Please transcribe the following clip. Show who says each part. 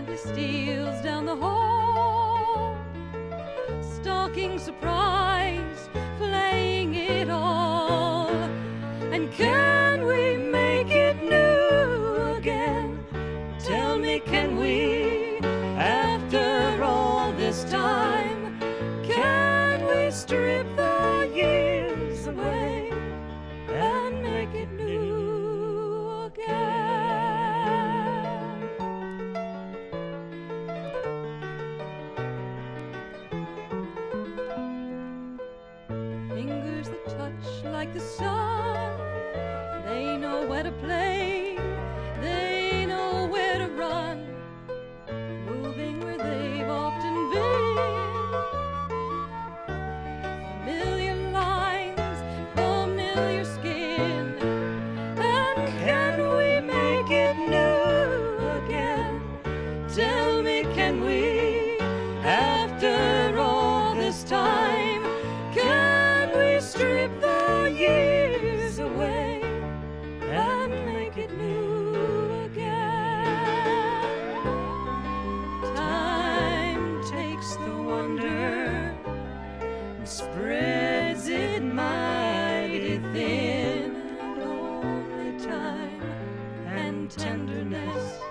Speaker 1: silently steals down the hall, stalking surprise, playing it all. And can we make it new again? Tell me, can we, after all this time? Can we strip the years away and make it new again? Fingers that touch like the sun, they know where to play, they know where to run, moving where they've often been. Familiar lines, familiar skin. And can we make it new again? Tell me, can we, after all this time? Can we strip the years away and make it new again? Time takes the wonder and spreads it mighty thin, and only time and tenderness